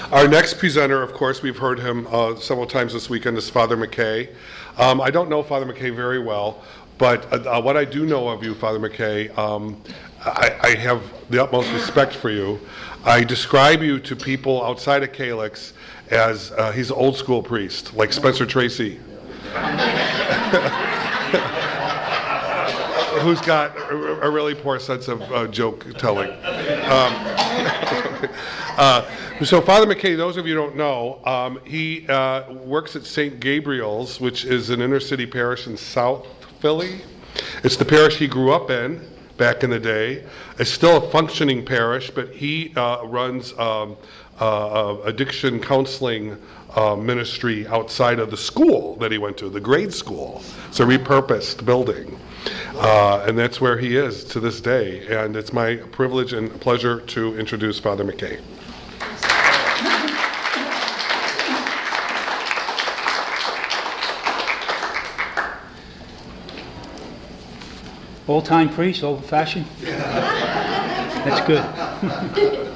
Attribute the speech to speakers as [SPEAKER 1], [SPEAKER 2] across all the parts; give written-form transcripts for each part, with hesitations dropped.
[SPEAKER 1] Our next presenter, of course, we've heard him several times this weekend, is Father McKay. I don't know Father McKay very well, but what I do know of you, Father McKay, I have the utmost respect for you. I describe you to people outside of Calyx as he's an old school priest, like Spencer Tracy. Who's got a really poor sense of joke telling. So Father McKay, those of you who don't know, he works at St. Gabriel's, which is an inner city parish in South Philly. It's the parish he grew up in back in the day. It's still a functioning parish, but he runs addiction counseling ministry outside of the school that he went to, the grade school. It's a repurposed building. And that's where he is to this day. And it's my privilege and pleasure to introduce Father McKay.
[SPEAKER 2] Old-time priest, old-fashioned? That's good.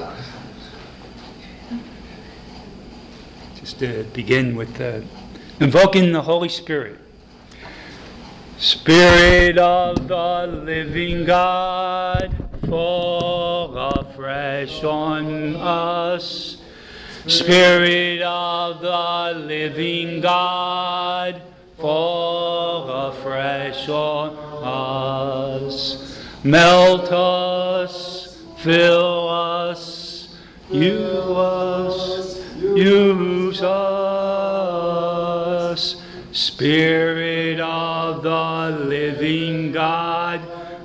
[SPEAKER 2] Just to begin with invoking the Holy Spirit. Spirit of the living God, fall afresh on us. Spirit of the living God, fall afresh on us. Melt us, fill us, use us. Spirit of the living God,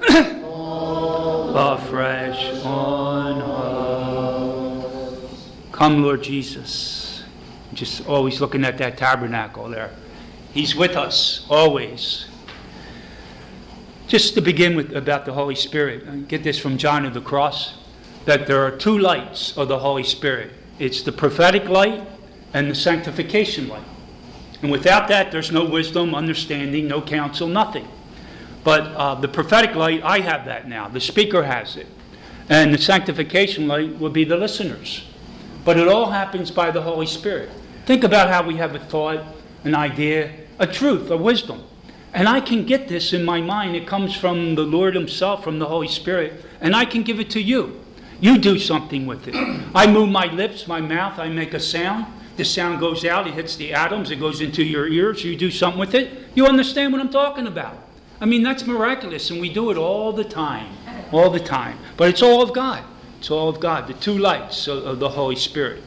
[SPEAKER 2] afresh on us. Come, Lord Jesus. Just always looking at that tabernacle there. He's with us, always. Just to begin with about the Holy Spirit, I get this from John of the Cross, that there are two lights of the Holy Spirit. It's the prophetic light and the sanctification light. And without that, there's no wisdom, understanding, no counsel, nothing. But the prophetic light, I have that now. The speaker has it. And the sanctification light will be the listeners. But it all happens by the Holy Spirit. Think about how we have a thought, an idea, a truth, a wisdom. And I can get this in my mind. It comes from the Lord himself, from the Holy Spirit. And I can give it to you. You do something with it. I move my lips, my mouth, I make a sound. The sound goes out, it hits the atoms, it goes into your ears, you do something with it. You understand what I'm talking about. I mean, that's miraculous, and we do it all the time. All the time. But it's all of God. It's all of God. The two lights of the Holy Spirit.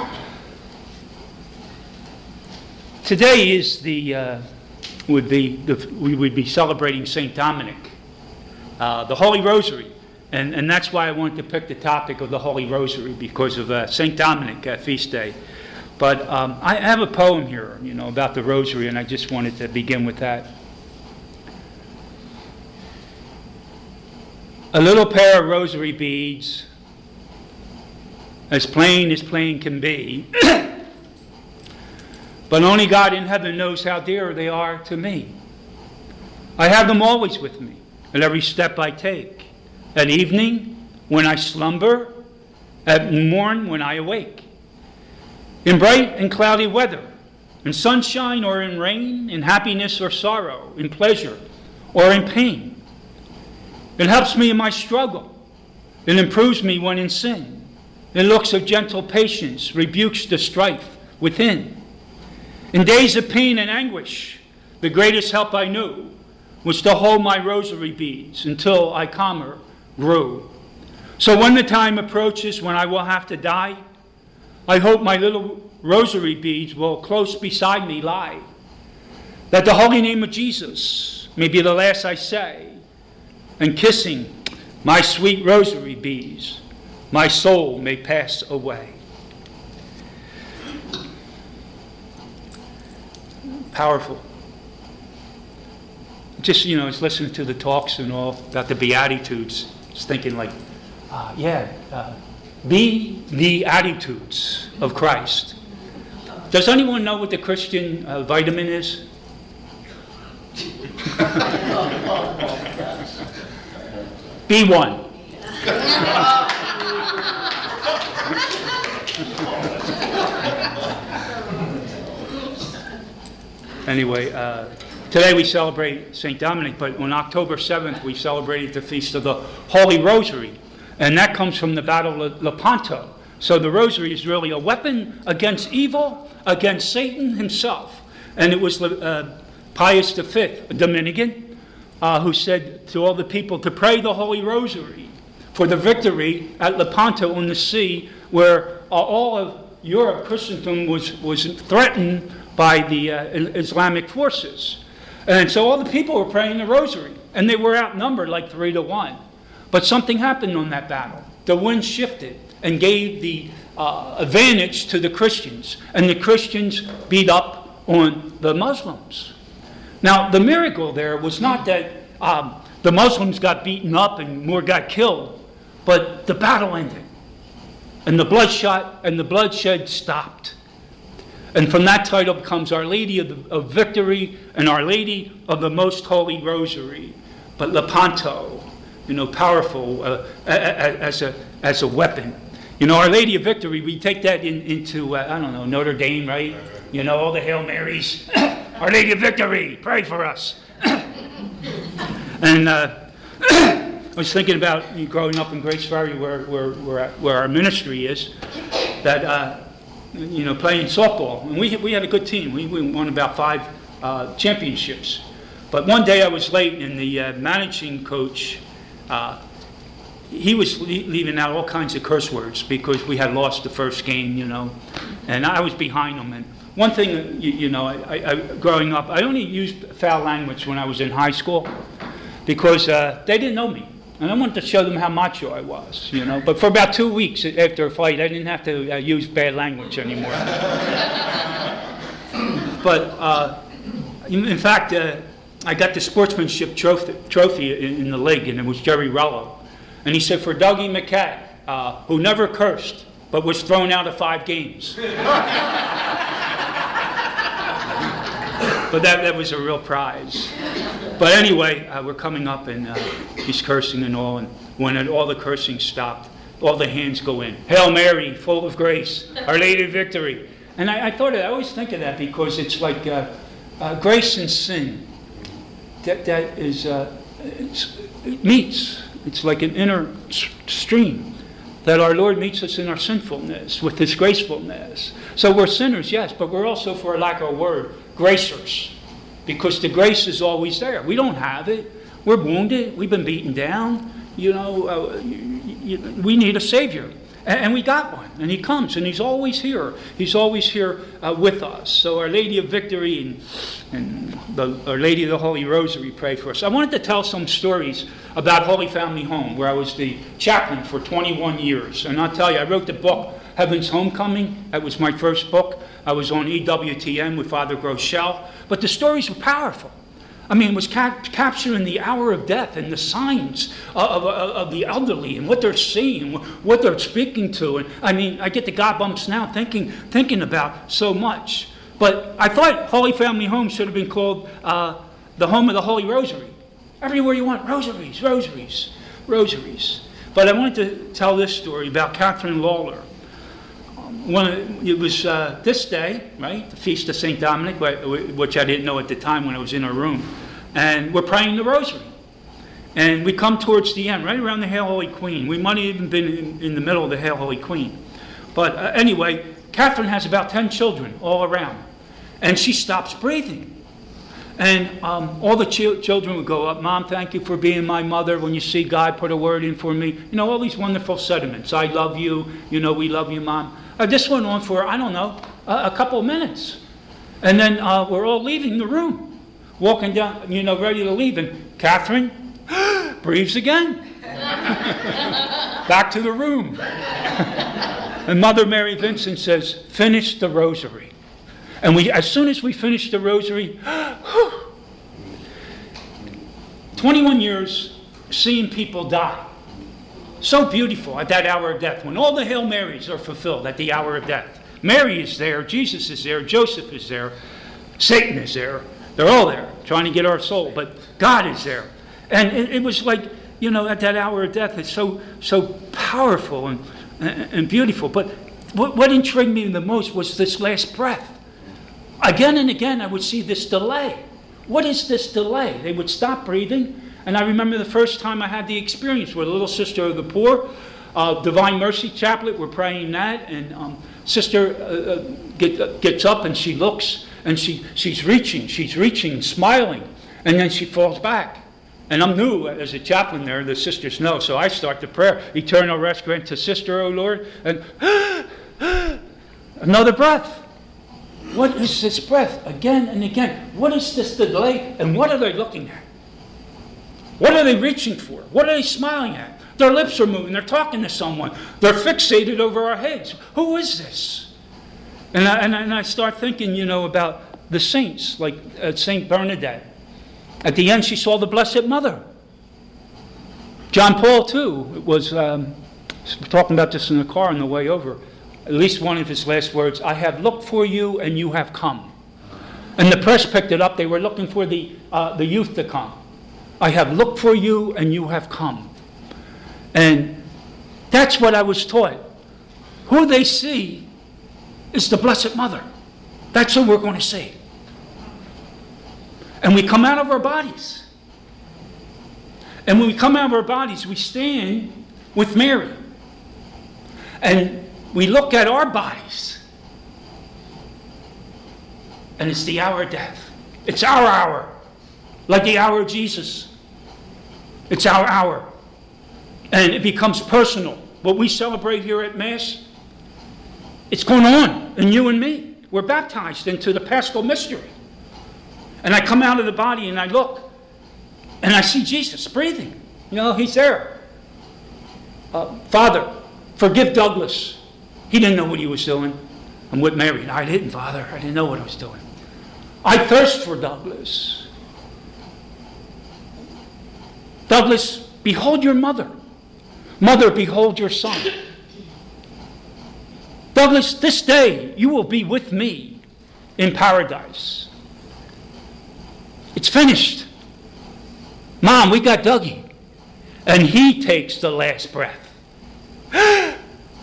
[SPEAKER 2] Today is we would be celebrating St. Dominic, the Holy Rosary. And that's why I wanted to pick the topic of the Holy Rosary, because of St. Dominic feast day. But I have a poem here, about the Rosary, and I just wanted to begin with that. A little pair of rosary beads, as plain can be, but only God in heaven knows how dear they are to me. I have them always with me, at every step I take. At evening, when I slumber, at morn, when I awake. In bright and cloudy weather, in sunshine or in rain, in happiness or sorrow, in pleasure or in pain. It helps me in my struggle. It improves me when in sin. It looks of gentle patience, rebukes the strife within. In days of pain and anguish, the greatest help I knew was to hold my rosary beads until I calmer grew. So when the time approaches when I will have to die, I hope my little rosary beads will close beside me lie, that the holy name of Jesus may be the last I say, and kissing my sweet rosary beads, my soul may pass away. Powerful. Just, it's listening to the talks and all about the Beatitudes. Just thinking be the attitudes of Christ. Does anyone know what the Christian vitamin is? B1. Anyway, today we celebrate St. Dominic, but on October 7th we celebrated the Feast of the Holy Rosary. And that comes from the Battle of Lepanto. So the Rosary is really a weapon against evil, against Satan himself. And it was Pius V, a Dominican, who said to all the people to pray the Holy Rosary for the victory at Lepanto on the sea, where all of Europe, Christendom, was threatened by the Islamic forces. And so all the people were praying the Rosary, and they were outnumbered like 3-1. But something happened on that battle. The wind shifted and gave the advantage to the Christians, and the Christians beat up on the Muslims. Now, the miracle there was not that the Muslims got beaten up and more got killed, but the battle ended, and the bloodshed stopped. And from that title comes Our Lady of Victory and Our Lady of the Most Holy Rosary. But Lepanto, powerful as a weapon. Our Lady of Victory, we take that into Notre Dame, right? All the Hail Marys. Our Lady of Victory, pray for us. And I was thinking about growing up in Grace Ferry, where our ministry is, that playing softball, and we had a good team. We won about 5 championships. But one day I was late, and the managing coach, he was leaving out all kinds of curse words because we had lost the first game, and I was behind him. And one thing, I growing up, I only used foul language when I was in high school because they didn't know me. And I wanted to show them how macho I was, But for about 2 weeks after a fight, I didn't have to use bad language anymore. But in fact, I got the sportsmanship trophy in the league, and it was Jerry Rello. And he said, for Dougie McKay, who never cursed, but was thrown out of 5 games. But that was a real prize. But anyway, we're coming up, and he's cursing and all, and when all the cursing stopped, all the hands go in. Hail Mary, full of grace, Our Lady of Victory. And I always think of that because it's like grace and sin. That is, it meets. It's like an inner stream that our Lord meets us in our sinfulness with His gracefulness. So we're sinners, yes, but we're also, for lack of a word, gracers, because the grace is always there. We don't have it. We're wounded. We've been beaten down. We need a Savior. And we got one, and He comes, and He's always here. He's always here with us. So Our Lady of Victory and Our Lady of the Holy Rosary pray for us. I wanted to tell some stories about Holy Family Home, where I was the chaplain for 21 years. And I'll tell you, I wrote the book, Heaven's Homecoming. That was my first book. I was on EWTN with Father Groeschel. But the stories were powerful. I mean, it was capturing the hour of death and the signs of the elderly and what they're seeing, what they're speaking to. And I mean, I get the God bumps now thinking about so much. But I thought Holy Family Home should have been called the Home of the Holy Rosary. Everywhere you want, rosaries, rosaries, rosaries. But I wanted to tell this story about Catherine Lawler. It was this day, right, the Feast of St. Dominic, which I didn't know at the time when I was in her room. And we're praying the Rosary. And we come towards the end, right around the Hail Holy Queen. We might have even been in the middle of the Hail Holy Queen. But anyway, Catherine has about 10 children all around. And she stops breathing. And all the children would go up, Mom, thank you for being my mother. When you see God, put a word in for me. All these wonderful sentiments. I love you. We love you, Mom. This went on for, a couple of minutes. And then we're all leaving the room, walking down, ready to leave. And Catherine breathes again. Back to the room. And Mother Mary Vincent says, finish the Rosary. And as soon as we finished the Rosary, 21 years seeing people die. So beautiful at that hour of death, when all the Hail Marys are fulfilled at the hour of death. Mary is there, Jesus is there, Joseph is there, Satan is there. They're all there trying to get our soul, but God is there. And it was like, at that hour of death, it's so powerful and beautiful. But what intrigued me the most was this last breath. again and again, I would see this delay. What is this delay? They would stop breathing. And I remember the first time I had the experience with a little sister of the poor, Divine Mercy Chaplet, we're praying that, and sister gets up and she looks, and she's reaching, smiling, and then she falls back. And I'm new as a chaplain there, the sisters know, so I start the prayer, eternal rest grant to sister, O Lord, and another breath. What is this breath? Again and again. What is this delay, and what are they looking at? What are they reaching for? What are they smiling at? Their lips are moving. They're talking to someone. They're fixated over our heads. Who is this? And I start thinking, about the saints, like Saint Bernadette. At the end, she saw the Blessed Mother. John Paul, too, was talking about this in the car on the way over. At least one of his last words, I have looked for you and you have come. And the press picked it up. They were looking for the youth to come. I have looked for you and you have come. And that's what I was taught. Who they see is the Blessed Mother. That's who we're going to see. And we come out of our bodies. And when we come out of our bodies, we stand with Mary. And we look at our bodies. And it's the hour of death. It's our hour. Like the hour of Jesus. It's our hour. And it becomes personal. What we celebrate here at Mass, it's going on in you and me. We're baptized into the Paschal mystery. And I come out of the body and I look. And I see Jesus breathing. He's there. Father, forgive Douglas. He didn't know what he was doing. I'm with Mary. I didn't, Father. I didn't know what I was doing. I thirst for Douglas. Douglas, behold your mother. Mother, behold your son. Douglas, this day you will be with me in paradise. It's finished. Mom, we got Dougie. And he takes the last breath. And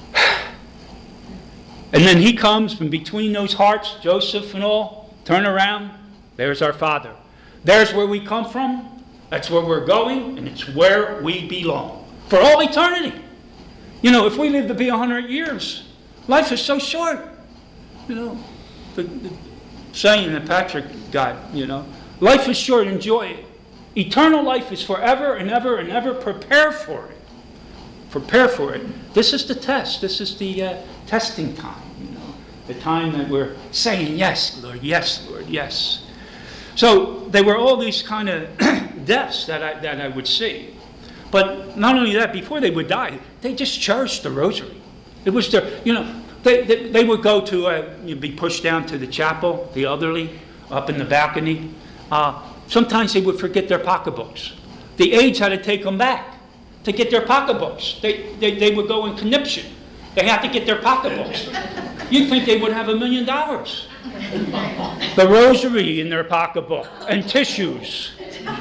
[SPEAKER 2] then he comes from between those hearts, Joseph and all, turn around, there's our Father. There's where we come from, that's where we're going, and it's where we belong. For all eternity. If we live to be 100 years, life is so short. The saying that Patrick got, life is short, enjoy it. Eternal life is forever and ever and ever. Prepare for it. Prepare for it. This is the test. This is the testing time, the time that we're saying, yes, Lord, yes. So there were all these kind of deaths that I would see. But not only that, before they would die, they just cherished the rosary. It was their, they would go to, be pushed down to the chapel, the elderly, up in the balcony. Sometimes they would forget their pocketbooks. The aides had to take them back to get their pocketbooks. They would go in conniption. They had to get their pocketbooks. You'd think they would have $1 million. The rosary in their pocketbook and tissues.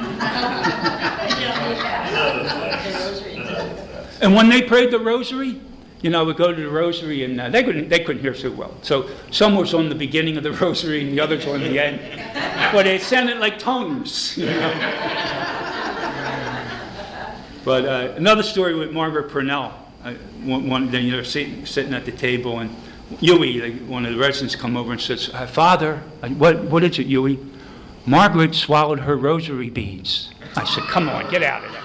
[SPEAKER 2] And when they prayed the rosary, we'd go to the rosary, and they couldn't hear so well. So some was on the beginning of the rosary, and the others on the end. But it sounded like tongues. But another story with Margaret Purnell. One day they're sitting at the table, and Huey, one of the residents, come over and says, Father, what is it, Huey? Margaret swallowed her rosary beads. I said, come on, get out of there.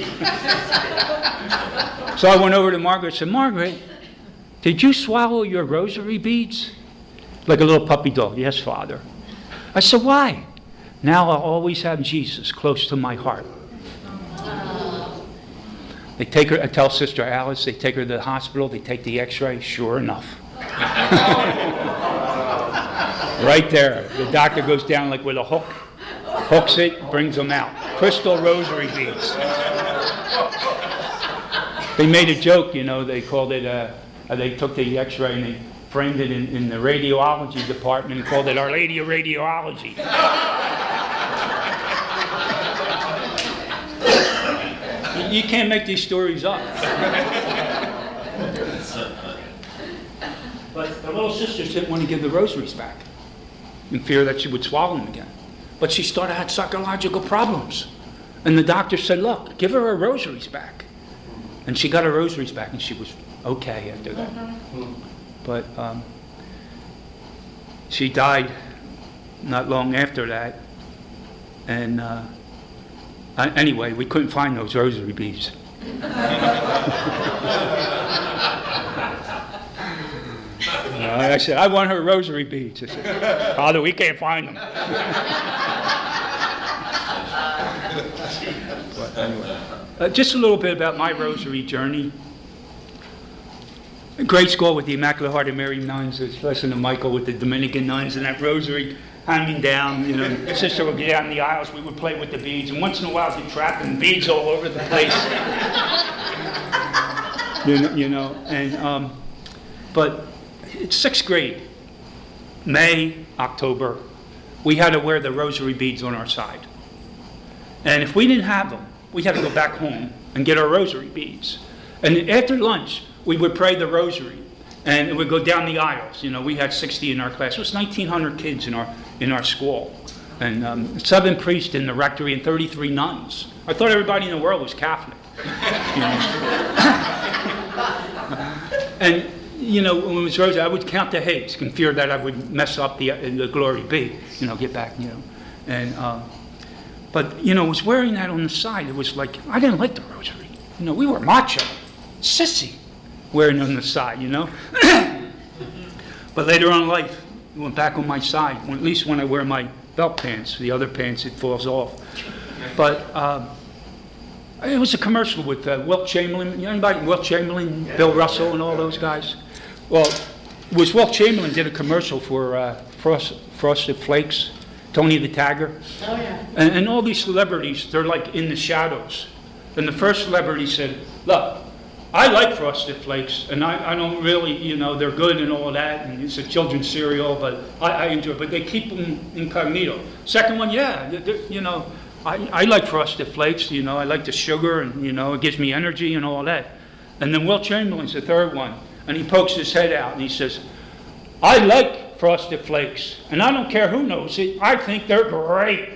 [SPEAKER 2] So I went over to Margaret and said, Margaret, did you swallow your rosary beads? Like a little puppy dog. Yes, Father. I said, why? Now I'll always have Jesus close to my heart. They take her, I tell Sister Alice, they take her to the hospital, they take the x-ray, sure enough. Right there. The doctor goes down like with a hook, hooks it, brings them out. Crystal rosary beads. They made a joke, they called it, they took the x-ray and they framed it in the radiology department and called it Our Lady of Radiology. You can't make these stories up. But the little sisters didn't want to give the rosaries back. in fear that she would swallow them again. But she started to have psychological problems. And the doctor said, look, give her her rosaries back. And she got her rosaries back, and she was okay after that. But she died not long after that. And anyway, we couldn't find those rosary beads. I said, I want her rosary beads. I said, Father, we can't find them. But anyway, just a little bit about my rosary journey. Grade school with the Immaculate Heart of Mary nuns, especially to Michael with the Dominican nuns and that rosary hanging down. You know, sister would get down the aisles, we would play with the beads, and once in a while they'd trap and beads all over the place. But it's 6th grade, May, October, we had to wear the rosary beads on our side. And if we didn't have them, we had to go back home and get our rosary beads. And after lunch, we would pray the rosary, and it would go down the aisles. You know, we had 60 in our class. It was 1,900 kids in our school, and 7 priests in the rectory and 33 nuns. I thought everybody in the world was Catholic. You know? And you know, when it was rosary, I would count the hates, in fear that I would mess up the glory be. You know, get back. You know, and but you know, I was wearing that on the side. It was like I didn't like the rosary. You know, we were macho, sissy. Wearing on the side, you know. But later on in life, it went back on my side. At least when I wear my belt pants, the other pants, it falls off. But it was a commercial with Wilt Chamberlain. You know anybody? Wilt Chamberlain, Bill Russell, and all those guys. Well, it was Wilt Chamberlain did a commercial for Frosted Flakes, Tony the Tagger.
[SPEAKER 3] Oh yeah.
[SPEAKER 2] And all these celebrities, they're like in the shadows. And the first celebrity said, "Look, I like Frosted Flakes, and I don't really, you know, they're good and all that, and it's a children's cereal, but I enjoy it. But they keep them incognito." Second one, yeah, you know, I like Frosted Flakes, you know, I like the sugar, and, you know, it gives me energy and all that. And then Wilt Chamberlain's the third one, and he pokes his head out, and he says, "I like Frosted Flakes, and I don't care who knows it, I think they're great."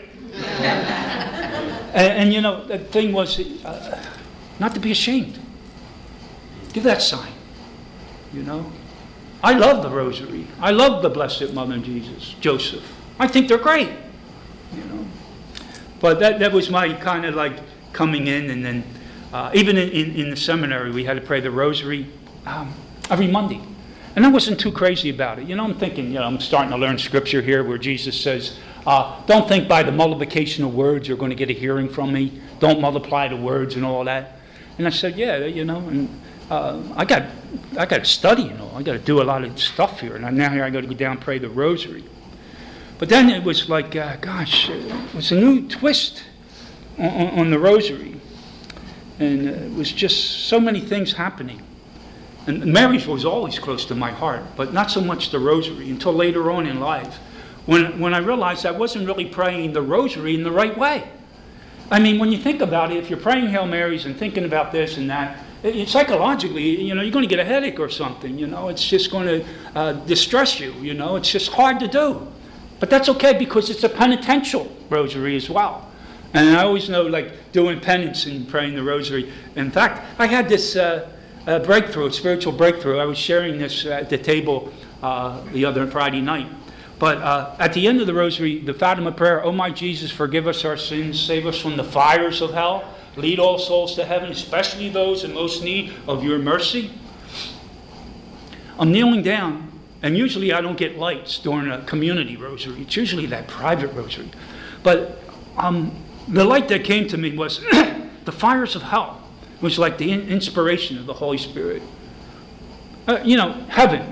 [SPEAKER 2] and, you know, the thing was, not to be ashamed. Give that sign, you know. I love the rosary. I love the Blessed Mother and Jesus, Joseph. I think they're great, you know. But that was my kind of like coming in, and then even in the seminary, we had to pray the rosary every Monday. And I wasn't too crazy about it. You know, I'm thinking, you know, I'm starting to learn scripture here where Jesus says, don't think by the multiplication of words you're going to get a hearing from me. Don't multiply the words and all that. And I said, yeah, you know, and I got to study, you know. I got to do a lot of stuff here, and now here I got to go down and pray the rosary. But then it was like, gosh, it was a new twist on the rosary, and it was just so many things happening. And Mary's was always close to my heart, but not so much the rosary until later on in life, when I realized I wasn't really praying the rosary in the right way. I mean, when you think about it, if you're praying Hail Marys and thinking about this and that, psychologically, you know, you're going to get a headache or something, you know. It's just going to distress you, you know. It's just hard to do. But that's okay because it's a penitential rosary as well. And I always know, like, doing penance and praying the rosary. In fact, I had this breakthrough, a spiritual breakthrough. I was sharing this at the table the other Friday night. But at the end of the rosary, the Fatima prayer, "Oh my Jesus, forgive us our sins, save us from the fires of hell. Lead all souls to heaven, especially those in most need of your mercy." I'm kneeling down, and usually I don't get lights during a community rosary. It's usually that private rosary. But the light that came to me was the fires of hell. It was like the inspiration of the Holy Spirit. You know, heaven.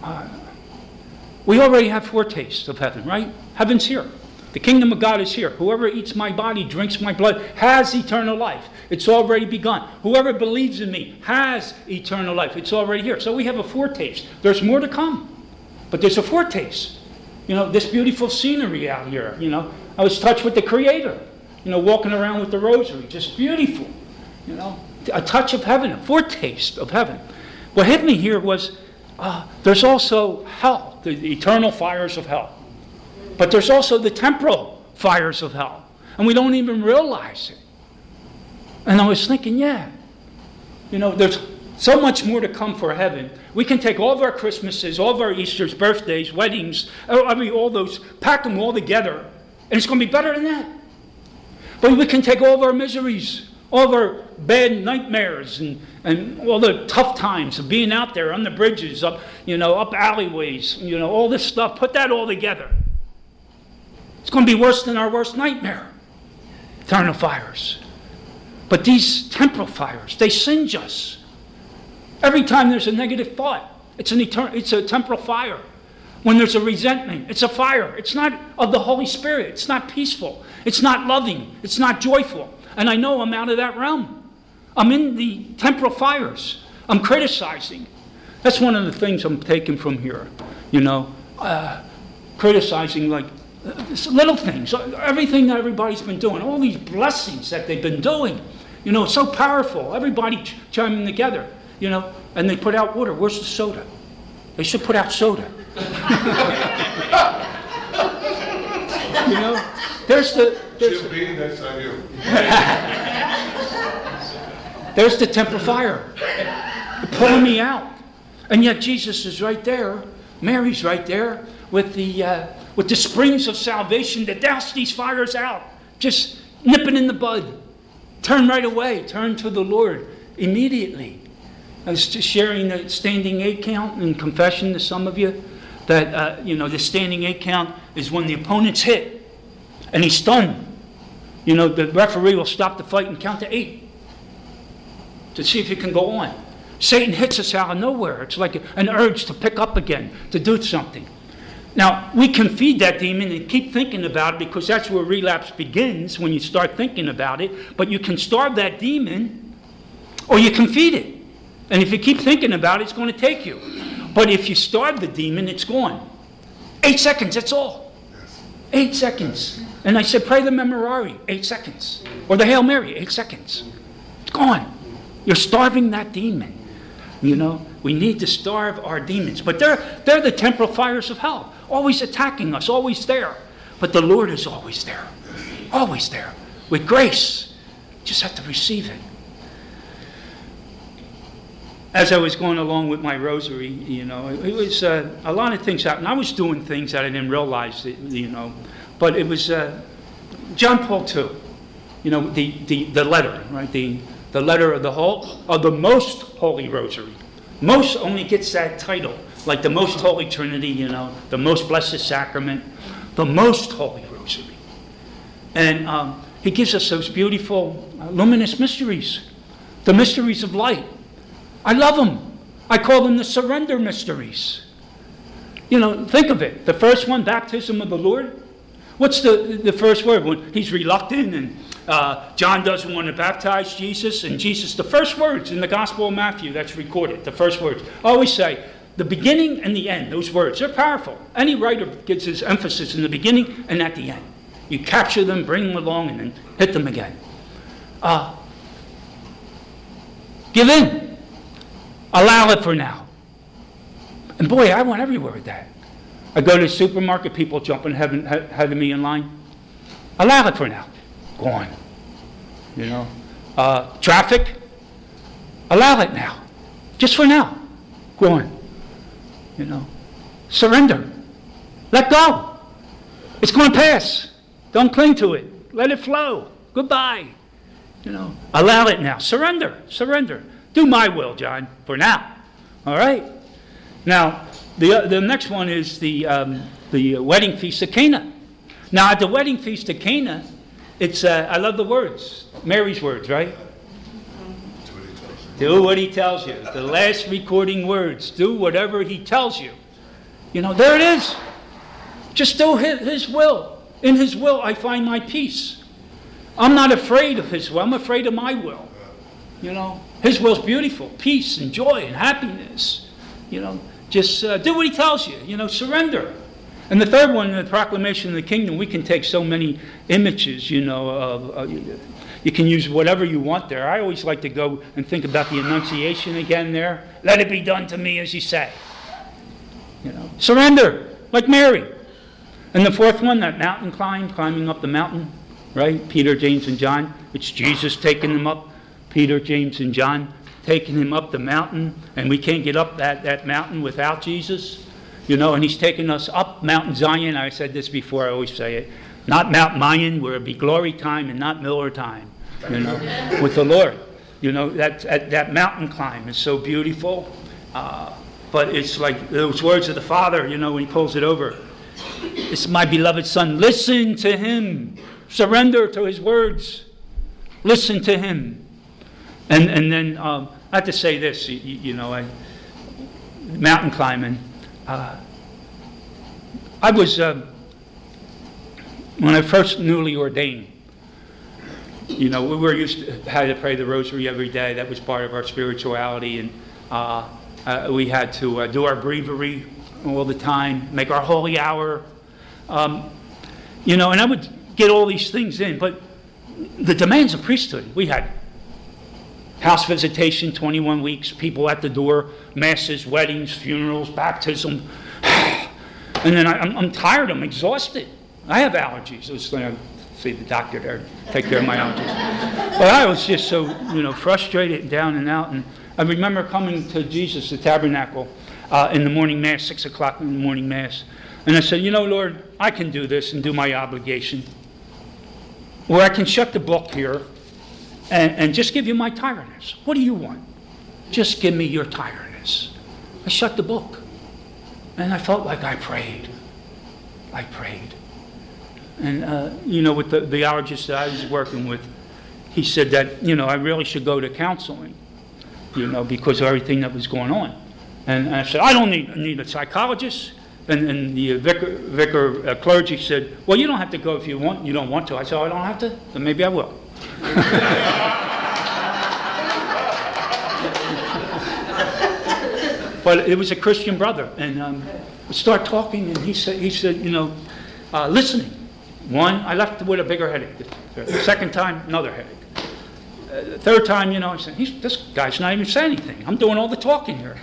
[SPEAKER 2] We already have foretastes of heaven, right? Heaven's here. The kingdom of God is here. Whoever eats my body, drinks my blood, has eternal life. It's already begun. Whoever believes in me has eternal life. It's already here. So we have a foretaste. There's more to come. But there's a foretaste. You know, this beautiful scenery out here, you know. I was touched with the Creator, you know, walking around with the rosary. Just beautiful, you know. A touch of heaven, a foretaste of heaven. What hit me here was there's also hell, the eternal fires of hell. But there's also the temporal fires of hell. And we don't even realize it. And I was thinking, there's so much more to come for heaven. We can take all of our Christmases, all of our Easters, birthdays, weddings, all those, pack them all together, and it's going to be better than that. But we can take all of our miseries, all of our bad nightmares, and all the tough times of being out there on the bridges, up alleyways, all this stuff, put that all together. It's going to be worse than our worst nightmare. Eternal fires. But these temporal fires, they singe us. Every time there's a negative thought, it's a temporal fire. When there's a resentment, it's a fire. It's not of the Holy Spirit. It's not peaceful. It's not loving. It's not joyful. And I know I'm out of that realm. I'm in the temporal fires. I'm criticizing. That's one of the things I'm taking from here. Criticizing like little things. Everything that everybody's been doing. All these blessings that they've been doing. It's so powerful. Everybody chiming together. And they put out water. Where's the soda? They should put out soda. There's the
[SPEAKER 1] that's on you.
[SPEAKER 2] There's the temple fire. Pulling me out. And yet Jesus is right there. Mary's right there with the springs of salvation to douse these fires out. Just nip it in the bud. Turn right away. Turn to the Lord immediately. I was just sharing the standing 8 count in confession to some of you that, the standing 8 count is when the opponent's hit and he's stunned. The referee will stop the fight and count to 8 to see if he can go on. Satan hits us out of nowhere. It's like an urge to pick up again, to do something. Now, we can feed that demon and keep thinking about it because that's where relapse begins, when you start thinking about it. But you can starve that demon or you can feed it. And if you keep thinking about it, it's going to take you. But if you starve the demon, it's gone. 8 seconds, that's all. 8 seconds. And I said, pray the Memorare, 8 seconds. Or the Hail Mary, 8 seconds. It's gone. You're starving that demon. We need to starve our demons. But they're the temporal fires of hell. Always attacking us, always there. But the Lord is always there. Always there. With grace. Just have to receive it. As I was going along with my rosary, it was a lot of things happened. I was doing things that I didn't realize, but it was John Paul II, the letter, right? The letter of the most holy rosary. Most only gets that title, like the most holy Trinity, the most blessed sacrament, the most holy rosary. And he gives us those beautiful luminous mysteries, the mysteries of light. I love them. I call them the surrender mysteries. Think of it. The first one, baptism of the Lord. What's the first word? When he's reluctant and John doesn't want to baptize Jesus. And Jesus, the first words in the Gospel of Matthew that's recorded, the first words. I always say, the beginning and the end, those words, they're powerful. Any writer gets his emphasis in the beginning and at the end. You capture them, bring them along, and then hit them again. Give in. Allow it for now. And boy, I went everywhere with that. I go to the supermarket, people jumping ahead of me in line. Allow it for now. Go on. Traffic. Allow it now. Just for now. Go on. Surrender. Let go. It's going to pass. Don't cling to it. Let it flow. Goodbye. Allow it now. Surrender. Do my will, John, for now. All right? Now, the next one is the wedding feast of Cana. Now, at the wedding feast of Cana, it's, I love the words. Mary's words, right? Do what he tells you. The last recording words. Do whatever he tells you. There it is. Just do his will. In his will, I find my peace. I'm not afraid of his will. I'm afraid of my will. His will's beautiful. Peace and joy and happiness. Just do what he tells you. Surrender. And the third one, the proclamation of the kingdom, we can take so many images, you can use whatever you want there. I always like to go and think about the Annunciation again there. Let it be done to me as you say. Surrender, like Mary. And the fourth one, that mountain climb, climbing up the mountain, right? Peter, James, and John. It's Jesus taking them up. Peter, James, and John taking him up the mountain. And we can't get up that mountain without Jesus. You know, and he's taking us up Mount Zion. I said this before, I always say it. Not Mount Mayan, where it'd be glory time, and not Miller time, you know, with the Lord. You know, that mountain climb is so beautiful. But it's like those words of the Father, you know, when he pulls it over. It's my beloved Son. Listen to him. Surrender to his words. Listen to him. And then I have to say this, you know, mountain climbing. I was, when I first newly ordained, you know, we were used to had to pray the rosary every day. That was part of our spirituality. And we had to do our breviary all the time, make our holy hour. You know, and I would get all these things in. But the demands of priesthood, we had house visitation, 21 weeks, people at the door, masses, weddings, funerals, baptism. And then I'm tired, I'm exhausted. I have allergies. I was going to see the doctor there, take care of my allergies. But I was just so, you know, frustrated and down and out. And I remember coming to Jesus, the tabernacle, in the morning mass, 6 o'clock in the morning mass. And I said, you know, Lord, I can do this and do my obligation. Or I can shut the book here and just give you my tiredness. What do you want? Just give me your tiredness. I shut the book. And I felt like I prayed. I prayed. And, you know, with the allergist that I was working with, he said that, you know, I really should go to counseling, you know, because of everything that was going on. And I said, I don't need a psychologist. And the vicar clergy said, well, you don't have to go if you don't want to. I said, oh, I don't have to? Then maybe I will. But it was a Christian brother, and we start talking, and he said, you know, listening. One, I left with a bigger headache. The second time, another headache. The third time, you know, I said, this guy's not even saying anything. I'm doing all the talking here.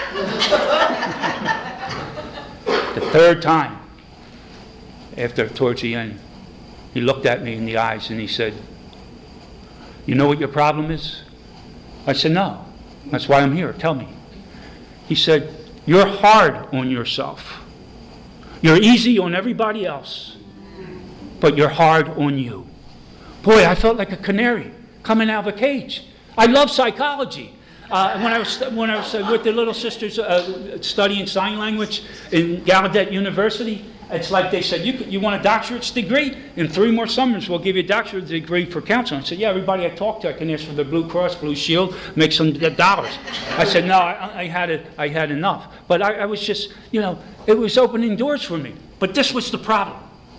[SPEAKER 2] The third time, towards the end, he looked at me in the eyes and he said, you know what your problem is? I said, no. That's why I'm here. Tell me. He said, you're hard on yourself. You're easy on everybody else, but you're hard on you. Boy, I felt like a canary coming out of a cage. I love psychology. When I was with the little sisters studying sign language in Gallaudet University, it's like they said, you want a doctorate's degree? In 3 more summers, we'll give you a doctorate degree for counseling. I said, yeah, everybody I talk to, I can ask for the Blue Cross, Blue Shield, make some dollars. I said, no, I had enough. But I was just, you know, it was opening doors for me. But this was the problem.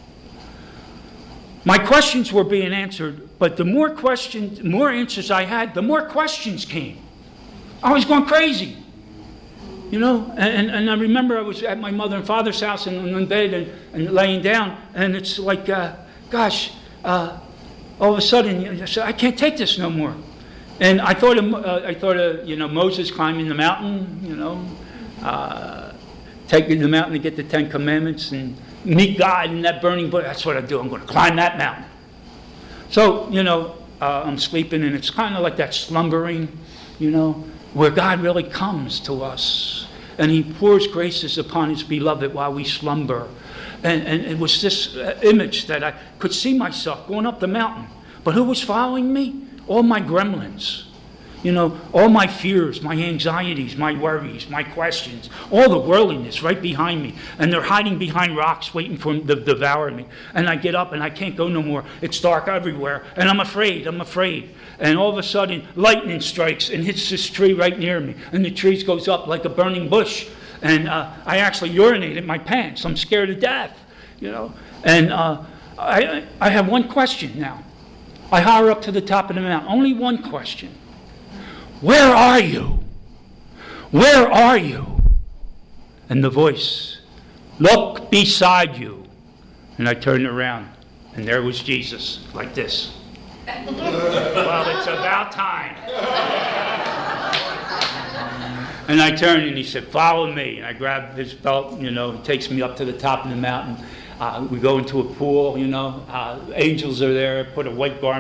[SPEAKER 2] My questions were being answered, but the more answers I had, the more questions came. I was going crazy. You know, and I remember I was at my mother and father's house and in bed and laying down, and it's like, gosh, all of a sudden, I said, I can't take this no more. And I thought of you know, Moses climbing the mountain, you know, taking the mountain to get the 10 Commandments and meet God in that burning bush. That's what I do. I'm going to climb that mountain. So, you know, I'm sleeping, and it's kind of like that slumbering, you know, where God really comes to us and he pours graces upon his beloved while we slumber. And it was this image that I could see myself going up the mountain. But who was following me? All my gremlins. You know, all my fears, my anxieties, my worries, my questions, all the worldliness right behind me. And they're hiding behind rocks waiting for them to devour me. And I get up and I can't go no more. It's dark everywhere. And I'm afraid. And all of a sudden, lightning strikes and hits this tree right near me. And the tree goes up like a burning bush. And I actually urinated my pants. I'm scared to death, you know. And I have one question now. I holler up to the top of the mountain. Only one question. Where are you? Where are you? And the voice, look beside you. And I turned around, and there was Jesus, like this. Well, it's about time. And I turned, and he said, follow me. And I grabbed his belt, you know, he takes me up to the top of the mountain. We go into a pool, you know, angels are there, put a white garment